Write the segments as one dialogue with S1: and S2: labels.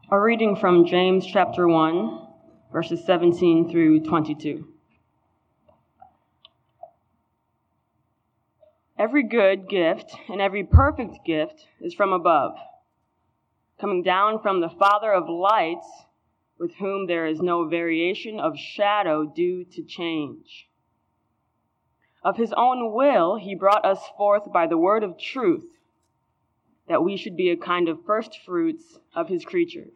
S1: A reading from James chapter 1, verses 17 through 22. Every good gift and every perfect gift is from above, coming down from the Father of lights, with whom there is no variation of shadow due to change. Of his own will he brought us forth by the word of truth, that we should be a kind of first fruits of his creatures.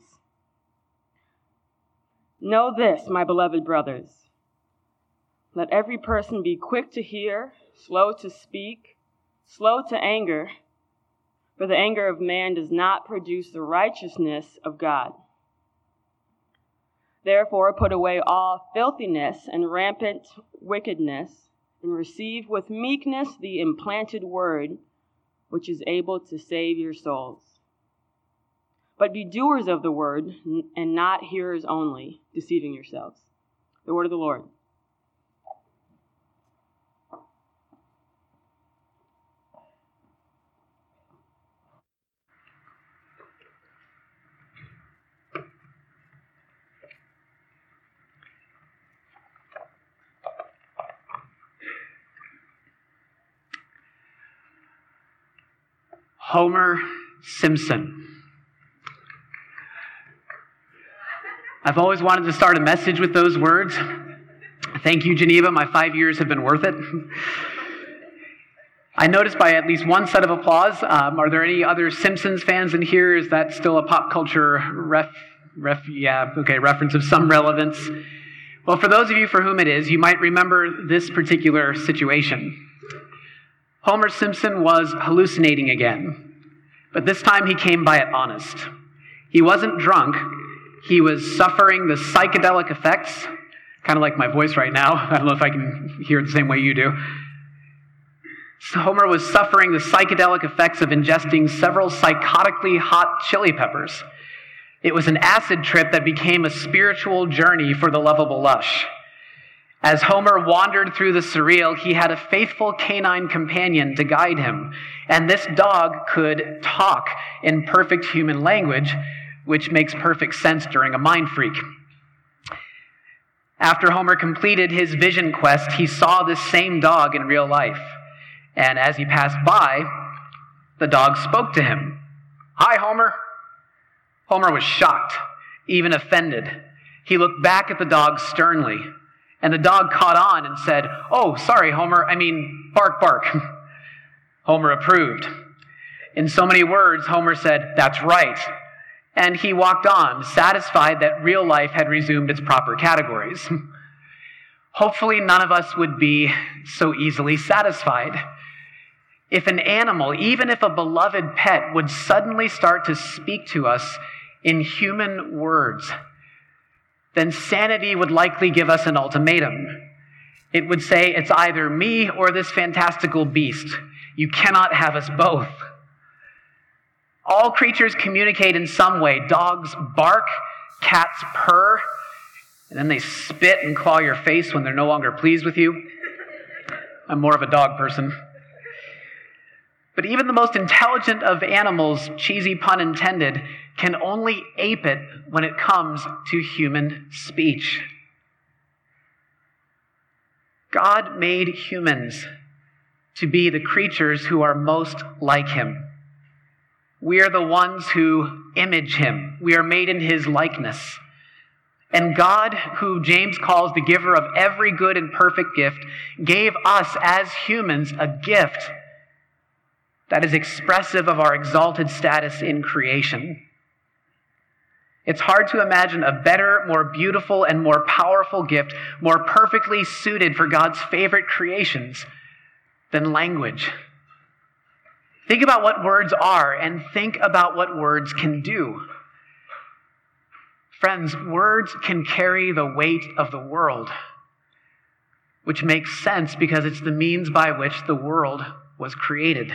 S1: Know this, my beloved brothers. Let every person be quick to hear, slow to speak, slow to anger, for the anger of man does not produce the righteousness of God. Therefore, put away all filthiness and rampant wickedness, and receive with meekness the implanted word, which is able to save your souls. But be doers of the word, and not hearers only, deceiving yourselves. The word of the Lord.
S2: Homer Simpson. I've always wanted to start a message with those words. Thank you, Geneva. My 5 years have been worth it. I noticed by at least one set of applause. Are there any other Simpsons fans in here? Is that still a pop culture reference of some relevance? Well, for those of you for whom it is, you might remember this particular situation. Homer Simpson was hallucinating again, but this time he came by it honest. He wasn't drunk. He was suffering the psychedelic effects, kind of like my voice right now. I don't know if I can hear it the same way you do. So Homer was suffering the psychedelic effects of ingesting several psychotically hot chili peppers. It was an acid trip that became a spiritual journey for the lovable lush. As Homer wandered through the surreal, he had a faithful canine companion to guide him, and this dog could talk in perfect human language, which makes perfect sense during a mind freak. After Homer completed his vision quest, he saw this same dog in real life, and as he passed by, the dog spoke to him. "Hi, Homer." Homer was shocked, even offended. He looked back at the dog sternly, and the dog caught on and said, "Oh, sorry, Homer, bark, bark." Homer approved. In so many words, Homer said, "That's right." And he walked on, satisfied that real life had resumed its proper categories. Hopefully, none of us would be so easily satisfied. If an animal, even if a beloved pet, would suddenly start to speak to us in human words, then sanity would likely give us an ultimatum. It would say, it's either me or this fantastical beast. You cannot have us both. All creatures communicate in some way. Dogs bark, cats purr, and then they spit and claw your face when they're no longer pleased with you. I'm more of a dog person. But even the most intelligent of animals, cheesy pun intended, can only ape it when it comes to human speech. God made humans to be the creatures who are most like him. We are the ones who image him. We are made in his likeness. And God, who James calls the giver of every good and perfect gift, gave us as humans a gift that is expressive of our exalted status in creation. It's hard to imagine a better, more beautiful, and more powerful gift, more perfectly suited for God's favorite creations than language. Think about what words are, and think about what words can do. Friends, words can carry the weight of the world, which makes sense because it's the means by which the world was created.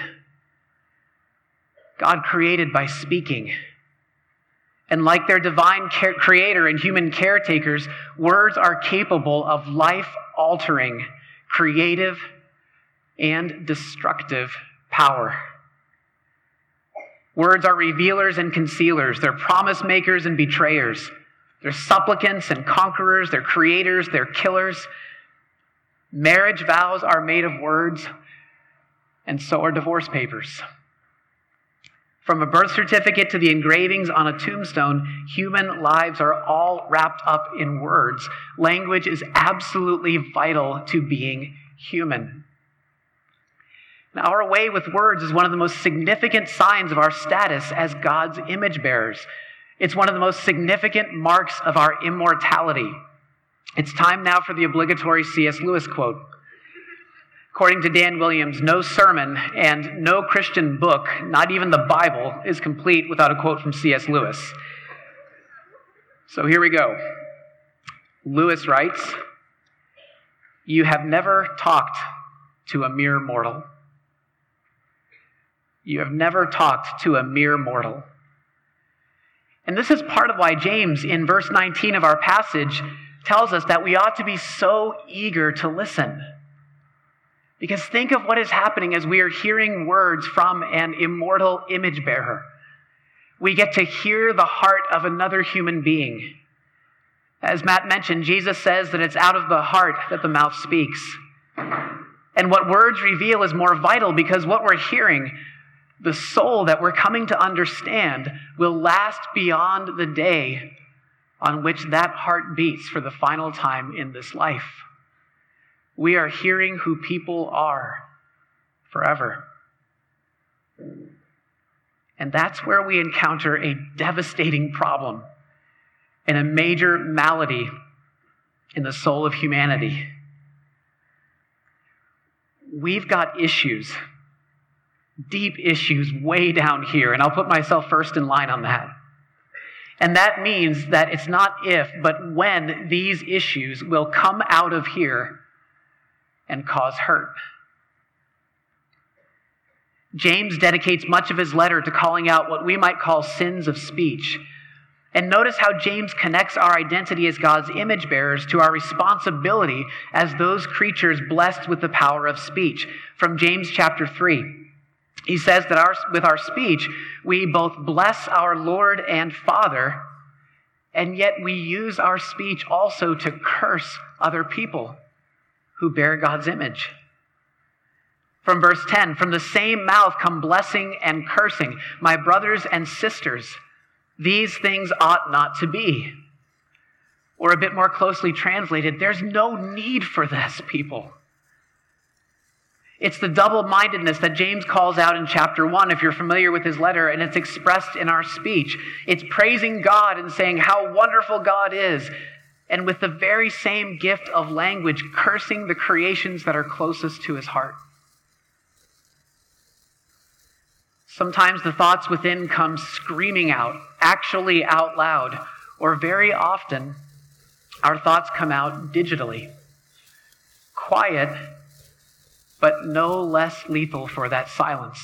S2: God created by speaking. And like their divine creator and human caretakers, words are capable of life-altering, creative, and destructive power. Words are revealers and concealers. They're promise makers and betrayers. They're supplicants and conquerors. They're creators. They're killers. Marriage vows are made of words, and so are divorce papers. From a birth certificate to the engravings on a tombstone, human lives are all wrapped up in words. Language is absolutely vital to being human. Now, our way with words is one of the most significant signs of our status as God's image bearers. It's one of the most significant marks of our immortality. It's time now for the obligatory C.S. Lewis quote. According to Dan Williams, no sermon and no Christian book, not even the Bible, is complete without a quote from C.S. Lewis. So here we go. Lewis writes, "You have never talked to a mere mortal. You have never talked to a mere mortal." And this is part of why James, in verse 19 of our passage, tells us that we ought to be so eager to listen. Because think of what is happening as we are hearing words from an immortal image bearer. We get to hear the heart of another human being. As Matt mentioned, Jesus says that it's out of the heart that the mouth speaks. And what words reveal is more vital because what we're hearing, the soul that we're coming to understand, will last beyond the day on which that heart beats for the final time in this life. We are hearing who people are forever. And that's where we encounter a devastating problem and a major malady in the soul of humanity. We've got issues, deep issues way down here, and I'll put myself first in line on that. And that means that it's not if, but when these issues will come out of here and cause hurt. James dedicates much of his letter to calling out what we might call sins of speech. And notice how James connects our identity as God's image bearers to our responsibility as those creatures blessed with the power of speech. From James chapter 3, he says that with our speech, we both bless our Lord and Father, and yet we use our speech also to curse other people who bear God's image. From verse 10, from the same mouth come blessing and cursing. My brothers and sisters, these things ought not to be. Or a bit more closely translated, there's no need for this, people. It's the double-mindedness that James calls out in chapter 1, if you're familiar with his letter, and it's expressed in our speech. It's praising God and saying how wonderful God is, and with the very same gift of language, cursing the creations that are closest to his heart. Sometimes the thoughts within come screaming out, actually out loud, or very often our thoughts come out digitally. Quiet, but no less lethal for that silence.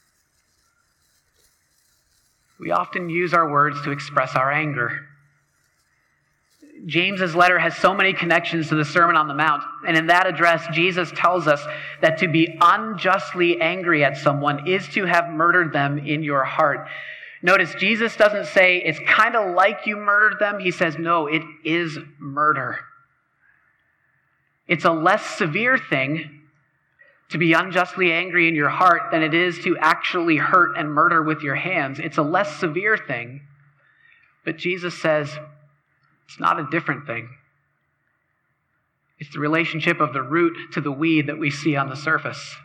S2: We often use our words to express our anger. James's letter has so many connections to the Sermon on the Mount, and in that address, Jesus tells us that to be unjustly angry at someone is to have murdered them in your heart. Notice, Jesus doesn't say, it's kind of like you murdered them. He says, no, it is murder. It's a less severe thing to be unjustly angry in your heart than it is to actually hurt and murder with your hands. It's a less severe thing, but Jesus says, it's not a different thing. It's the relationship of the root to the weed that we see on the surface.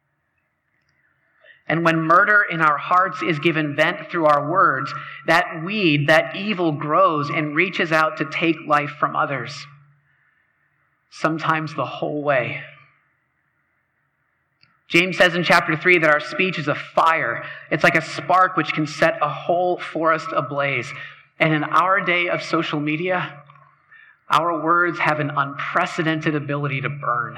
S2: And when murder in our hearts is given vent through our words, that weed, that evil grows and reaches out to take life from others. Sometimes the whole way. James says in chapter 3 that our speech is a fire. It's like a spark which can set a whole forest ablaze. And in our day of social media, our words have an unprecedented ability to burn.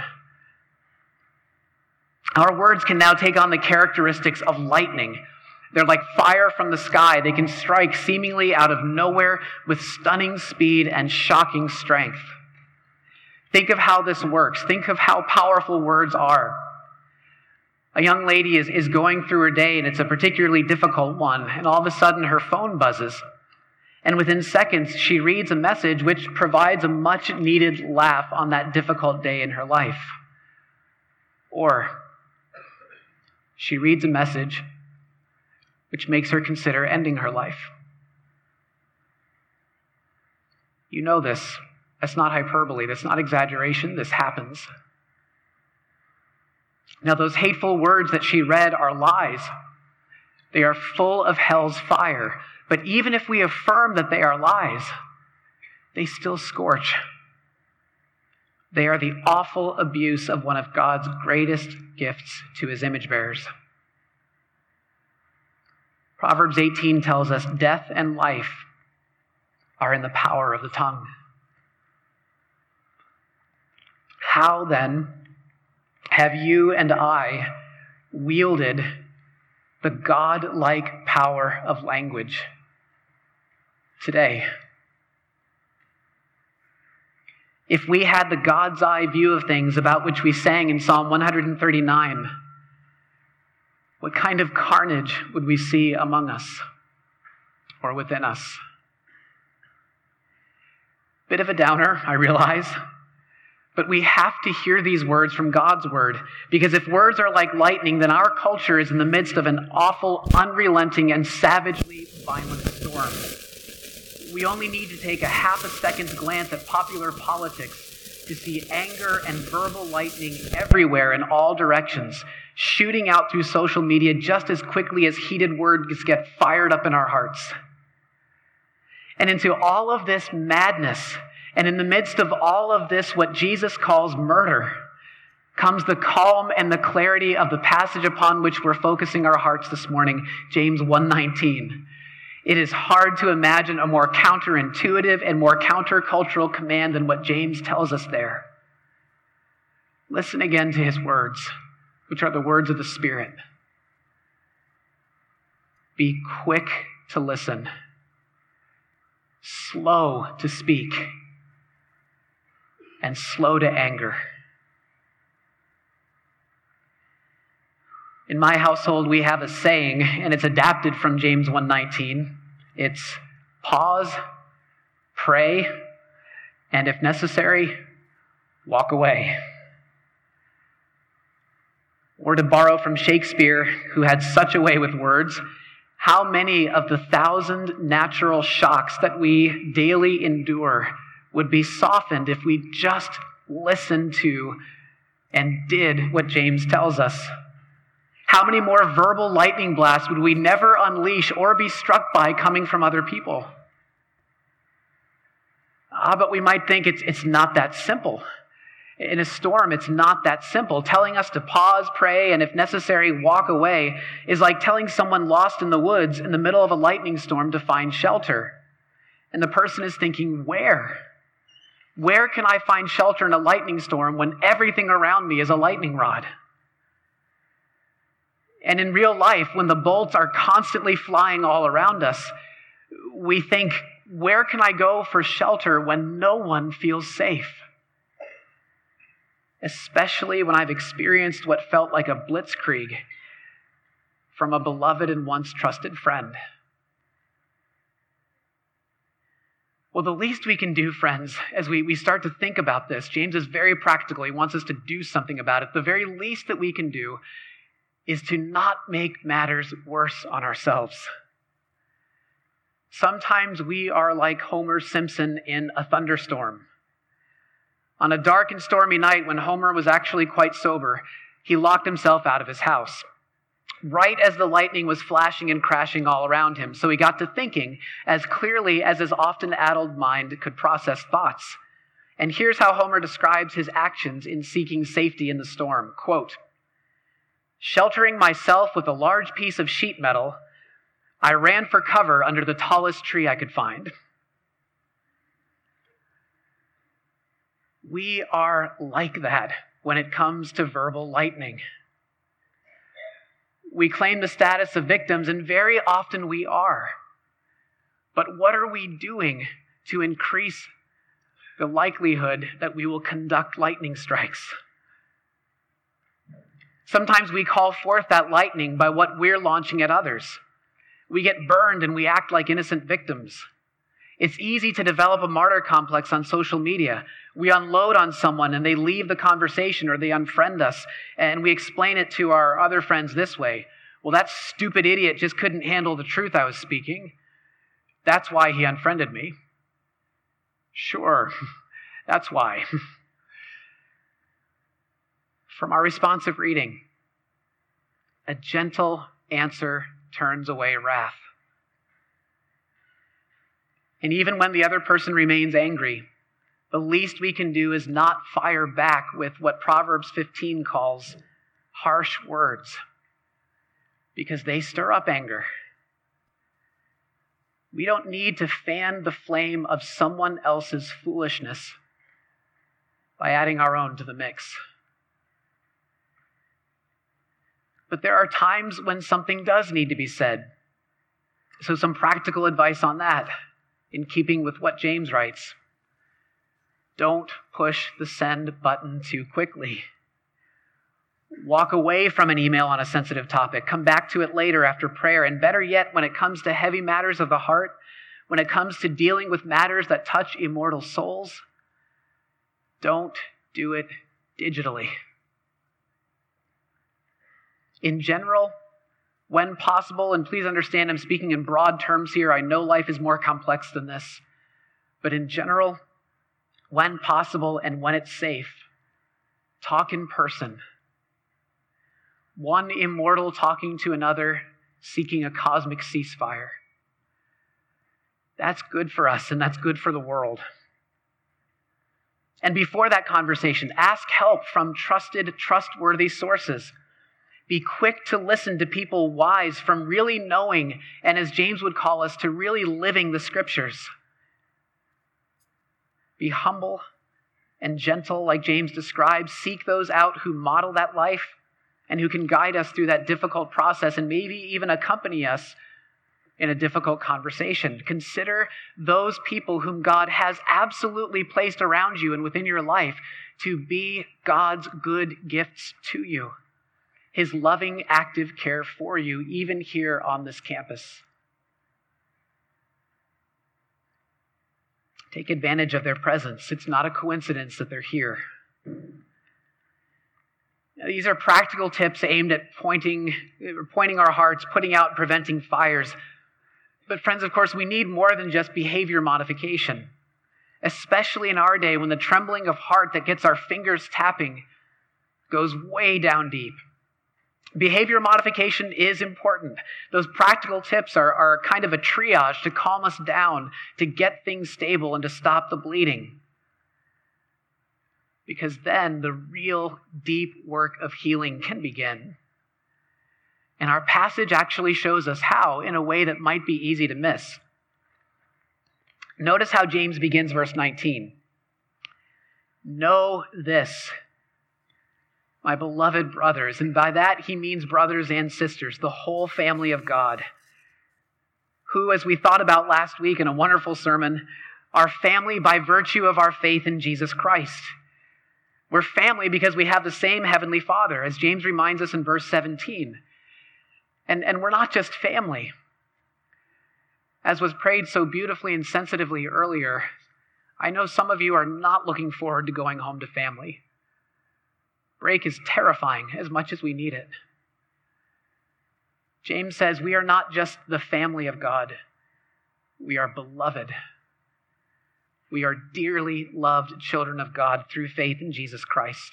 S2: Our words can now take on the characteristics of lightning. They're like fire from the sky. They can strike seemingly out of nowhere with stunning speed and shocking strength. Think of how this works. Think of how powerful words are. A young lady is going through her day, and it's a particularly difficult one, and all of a sudden her phone buzzes. And within seconds, she reads a message which provides a much-needed laugh on that difficult day in her life. Or she reads a message which makes her consider ending her life. You know this. That's not hyperbole. That's not exaggeration. This happens. Now, those hateful words that she read are lies. They are full of hell's fire. But even if we affirm that they are lies, they still scorch. They are the awful abuse of one of God's greatest gifts to his image bearers. Proverbs 18 tells us death and life are in the power of the tongue. How then have you and I wielded the God-like power of language today? If we had the God's eye view of things about which we sang in Psalm 139, what kind of carnage would we see among us or within us? Bit of a downer, I realize, but we have to hear these words from God's word, because if words are like lightning, then our culture is in the midst of an awful, unrelenting, and savagely violent storm. We only need to take a half a second's glance at popular politics to see anger and verbal lightning everywhere in all directions, shooting out through social media just as quickly as heated words get fired up in our hearts. And into all of this madness, and in the midst of all of this, what Jesus calls murder, comes the calm and the clarity of the passage upon which we're focusing our hearts this morning, James 1:19. It is hard to imagine a more counterintuitive and more countercultural command than what James tells us there. Listen again to his words, which are the words of the Spirit. Be quick to listen, slow to speak, and slow to anger. In my household, we have a saying, and it's adapted from James 1:19. It's pause, pray, and if necessary, walk away. Or to borrow from Shakespeare, who had such a way with words, how many of the 1,000 natural shocks that we daily endure would be softened if we just listened to and did what James tells us? How many more verbal lightning blasts would we never unleash or be struck by coming from other people? But we might think it's not that simple. In a storm, it's not that simple. Telling us to pause, pray, and if necessary, walk away is like telling someone lost in the woods in the middle of a lightning storm to find shelter. And the person is thinking, where? Where can I find shelter in a lightning storm when everything around me is a lightning rod? And in real life, when the bolts are constantly flying all around us, we think, where can I go for shelter when no one feels safe? Especially when I've experienced what felt like a blitzkrieg from a beloved and once trusted friend. Well, the least we can do, friends, as we start to think about this, James is very practical. He wants us to do something about it. The very least that we can do is to not make matters worse on ourselves. Sometimes we are like Homer Simpson in a thunderstorm. On a dark and stormy night when Homer was actually quite sober, he locked himself out of his house, right as the lightning was flashing and crashing all around him. So he got to thinking as clearly as his often addled mind could process thoughts. And here's how Homer describes his actions in seeking safety in the storm. Quote, "Sheltering myself with a large piece of sheet metal, I ran for cover under the tallest tree I could find." We are like that when it comes to verbal lightning. We claim the status of victims, and very often we are. But what are we doing to increase the likelihood that we will conduct lightning strikes? Sometimes we call forth that lightning by what we're launching at others. We get burned and we act like innocent victims. It's easy to develop a martyr complex on social media. We unload on someone and they leave the conversation or they unfriend us, and we explain it to our other friends this way. Well, that stupid idiot just couldn't handle the truth I was speaking. That's why he unfriended me. Sure, that's why. From our responsive reading, a gentle answer turns away wrath. And even when the other person remains angry, the least we can do is not fire back with what Proverbs 15 calls harsh words, because they stir up anger. We don't need to fan the flame of someone else's foolishness by adding our own to the mix. But there are times when something does need to be said. So some practical advice on that, in keeping with what James writes. Don't push the send button too quickly. Walk away from an email on a sensitive topic. Come back to it later after prayer. And better yet, when it comes to heavy matters of the heart, when it comes to dealing with matters that touch immortal souls, don't do it digitally. In general, when possible, and please understand I'm speaking in broad terms here, I know life is more complex than this, but in general, when possible and when it's safe, talk in person. One immortal talking to another, seeking a cosmic ceasefire. That's good for us, and that's good for the world. And before that conversation, ask help from trusted, trustworthy sources. Be quick to listen to people wise from really knowing, and as James would call us, to really living the scriptures. Be humble and gentle, like James describes. Seek those out who model that life and who can guide us through that difficult process and maybe even accompany us in a difficult conversation. Consider those people whom God has absolutely placed around you and within your life to be God's good gifts to you. His loving, active care for you, even here on this campus. Take advantage of their presence. It's not a coincidence that they're here. Now, these are practical tips aimed at pointing our hearts, putting out, preventing fires. But friends, of course, we need more than just behavior modification, especially in our day when the trembling of heart that gets our fingers tapping goes way down deep. Behavior modification is important. Those practical tips are kind of a triage to calm us down, to get things stable, and to stop the bleeding. Because then the real deep work of healing can begin. And our passage actually shows us how, in a way that might be easy to miss. Notice how James begins verse 19. Know this, my beloved brothers, and by that he means brothers and sisters, the whole family of God, who, as we thought about last week in a wonderful sermon, are family by virtue of our faith in Jesus Christ. We're family because we have the same Heavenly Father, as James reminds us in verse 17. And we're not just family. As was prayed so beautifully and sensitively earlier, I know some of you are not looking forward to going home to family. Break is terrifying as much as we need it. James says we are not just the family of God. We are beloved. We are dearly loved children of God through faith in Jesus Christ.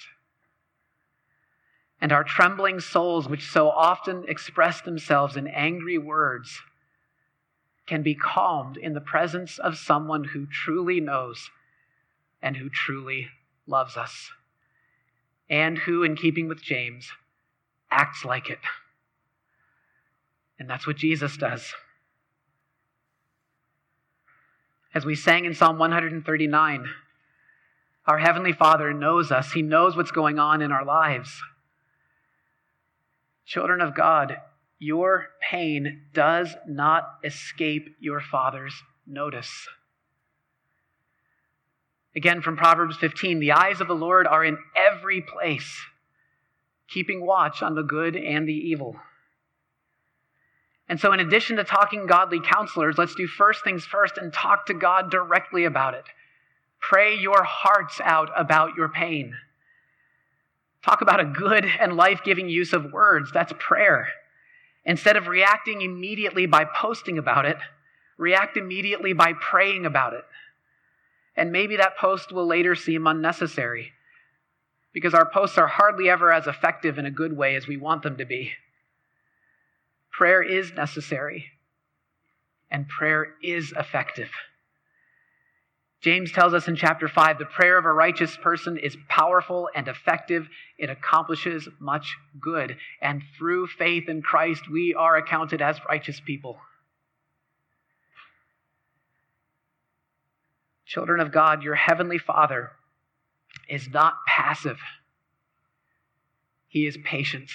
S2: And our trembling souls, which so often express themselves in angry words, can be calmed in the presence of someone who truly knows and who truly loves us, and who, in keeping with James, acts like it. And that's what Jesus does. As we sang in Psalm 139, our Heavenly Father knows us. He knows what's going on in our lives. Children of God, your pain does not escape your Father's notice. Again, from Proverbs 15, the eyes of the Lord are in every place, keeping watch on the good and the evil. And so in addition to talking godly counselors, let's do first things first and talk to God directly about it. Pray your hearts out about your pain. Talk about a good and life-giving use of words. That's prayer. Instead of reacting immediately by posting about it, react immediately by praying about it. And maybe that post will later seem unnecessary, because our posts are hardly ever as effective in a good way as we want them to be. Prayer is necessary, and prayer is effective. James tells us in chapter 5, the prayer of a righteous person is powerful and effective. It accomplishes much good. And through faith in Christ, we are accounted as righteous people. Children of God, your heavenly Father is not passive. He is patient.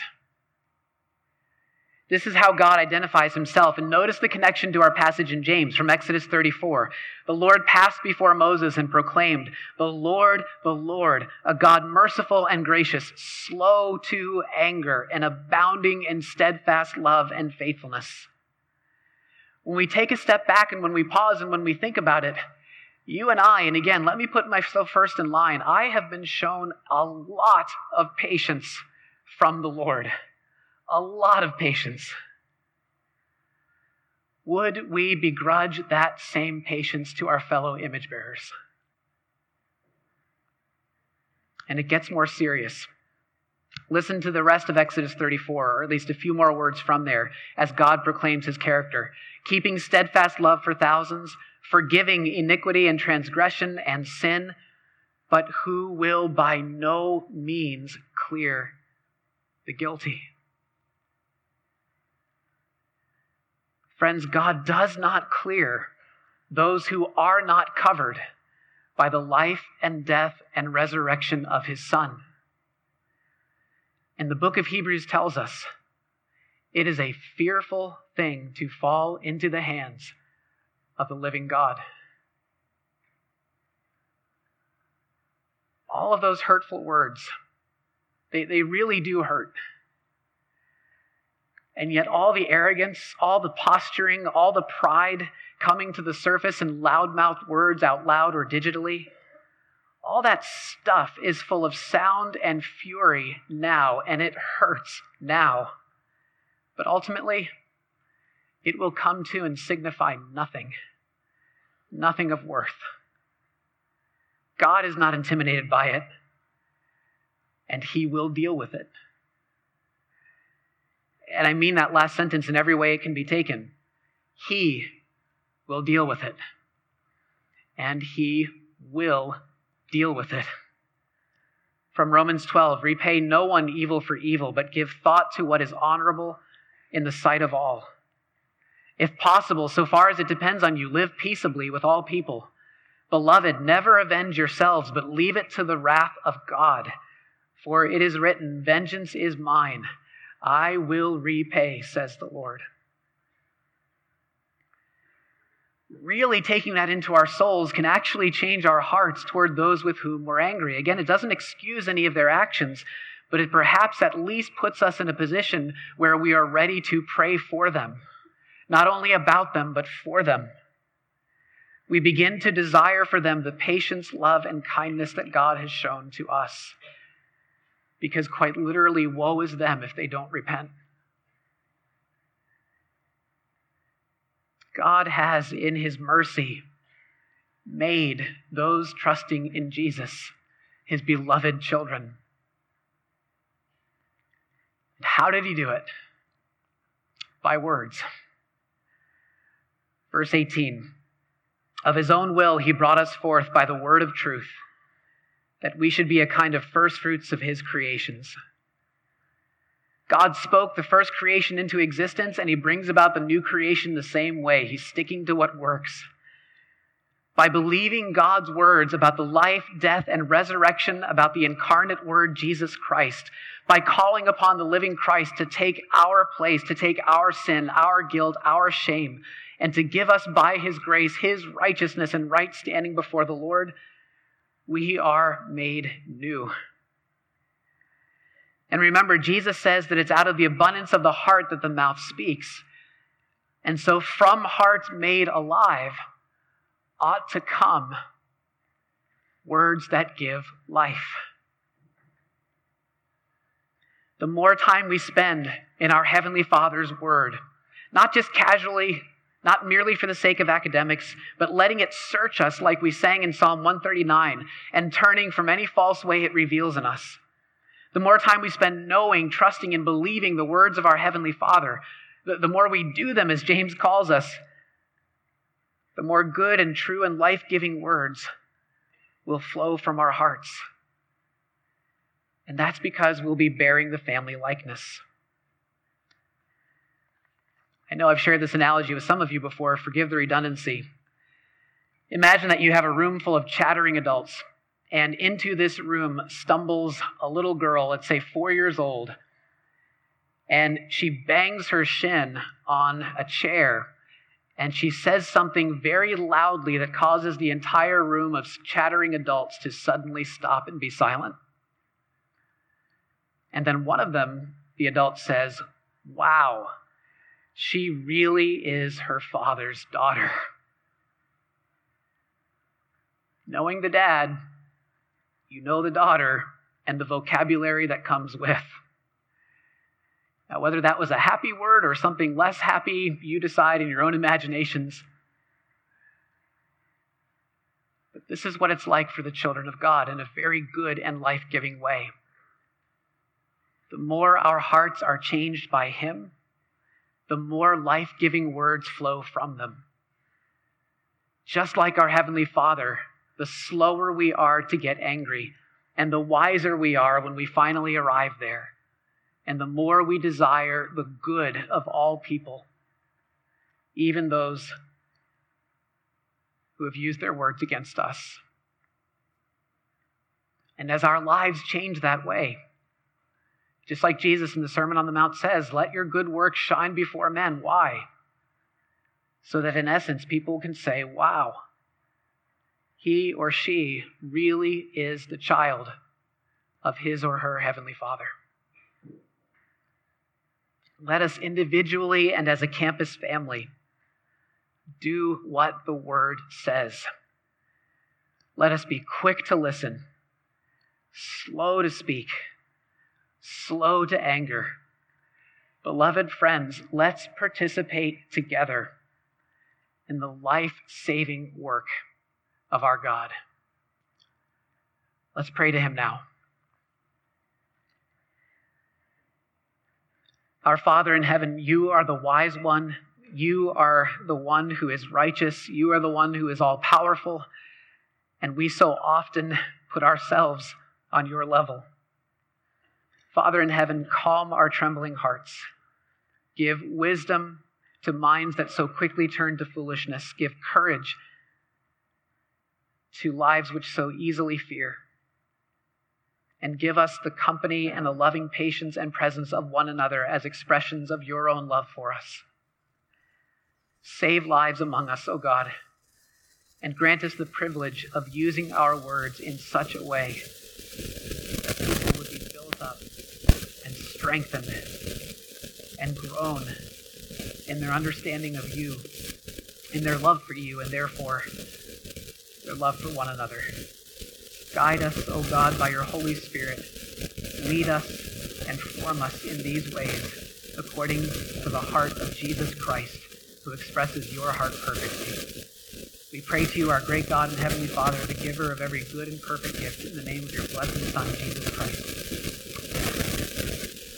S2: This is how God identifies himself. And notice the connection to our passage in James from Exodus 34. The Lord passed before Moses and proclaimed, the Lord, a God merciful and gracious, slow to anger and abounding in steadfast love and faithfulness. When we take a step back and when we pause and when we think about it, you and I, and again, let me put myself first in line, I have been shown a lot of patience from the Lord. A lot of patience. Would we begrudge that same patience to our fellow image bearers? And it gets more serious. Listen to the rest of Exodus 34, or at least a few more words from there, as God proclaims his character. Keeping steadfast love for thousands, forgiving iniquity and transgression and sin, but who will by no means clear the guilty. Friends, God does not clear those who are not covered by the life and death and resurrection of his Son. And the book of Hebrews tells us it is a fearful thing to fall into the hands of the living God. All of those hurtful words, they really do hurt. And yet all the arrogance, all the posturing, all the pride coming to the surface in loudmouthed words out loud or digitally, all that stuff is full of sound and fury now, and it hurts now. But ultimately, it will come to and signify nothing of worth. God is not intimidated by it, and he will deal with it. And I mean that last sentence in every way it can be taken. He will deal with it. And he will deal with it. From Romans 12, repay no one evil for evil, but give thought to what is honorable in the sight of all. If possible, so far as it depends on you, live peaceably with all people. Beloved, never avenge yourselves, but leave it to the wrath of God. For it is written, vengeance is mine. I will repay, says the Lord. Really taking that into our souls can actually change our hearts toward those with whom we're angry. Again, it doesn't excuse any of their actions, but it perhaps at least puts us in a position where we are ready to pray for them. Not only about them, but for them. We begin to desire for them the patience, love, and kindness that God has shown to us. Because quite literally, woe is them if they don't repent. God has, in his mercy, made those trusting in Jesus his beloved children. How did he do it? By words. Verse 18, of his own will he brought us forth by the word of truth, that we should be a kind of first fruits of his creations. God spoke the first creation into existence, and he brings about the new creation the same way. He's sticking to what works. By believing God's words about the life, death, and resurrection, about the incarnate word, Jesus Christ, by calling upon the living Christ to take our place, to take our sin, our guilt, our shame, and to give us by his grace, his righteousness and right standing before the Lord, we are made new. And remember, Jesus says that it's out of the abundance of the heart that the mouth speaks. And so from hearts made alive ought to come words that give life. The more time we spend in our Heavenly Father's Word, not just casually, not merely for the sake of academics, but letting it search us like we sang in Psalm 139 and turning from any false way it reveals in us. The more time we spend knowing, trusting, and believing the words of our Heavenly Father, the more we do them as James calls us, the more good and true and life-giving words will flow from our hearts. And that's because we'll be bearing the family likeness. I know I've shared this analogy with some of you before. Forgive the redundancy. Imagine that you have a room full of chattering adults, and into this room stumbles a little girl, let's say 4 years old, and she bangs her shin on a chair, and she says something very loudly that causes the entire room of chattering adults to suddenly stop and be silent. And then one of them, the adult, says, "Wow, she really is her father's daughter." Knowing the dad, you know the daughter and the vocabulary that comes with. Now, whether that was a happy word or something less happy, you decide in your own imaginations. But this is what it's like for the children of God in a very good and life-giving way. The more our hearts are changed by Him, the more life-giving words flow from them. Just like our Heavenly Father, the slower we are to get angry, and the wiser we are when we finally arrive there, and the more we desire the good of all people, even those who have used their words against us. And as our lives change that way, just like Jesus in the Sermon on the Mount says, let your good works shine before men. Why? So that in essence, people can say, wow, he or she really is the child of his or her Heavenly Father. Let us individually and as a campus family do what the Word says. Let us be quick to listen, slow to speak, slow to anger. Beloved friends, let's participate together in the life-saving work of our God. Let's pray to Him now. Our Father in heaven, you are the wise one. You are the one who is righteous. You are the one who is all-powerful. And we so often put ourselves on your level. Father in heaven, calm our trembling hearts. Give wisdom to minds that so quickly turn to foolishness. Give courage to lives which so easily fear. And give us the company and the loving patience and presence of one another as expressions of your own love for us. Save lives among us, O God, and grant us the privilege of using our words in such a way that people would be built up and strengthened and grown in their understanding of you, in their love for you, and therefore their love for one another. Guide us, O God, by your Holy Spirit. Lead us and form us in these ways according to the heart of Jesus Christ, who expresses your heart perfectly. We pray to you, our great God and Heavenly Father, the giver of every good and perfect gift, in the name of your blessed Son, Jesus Christ.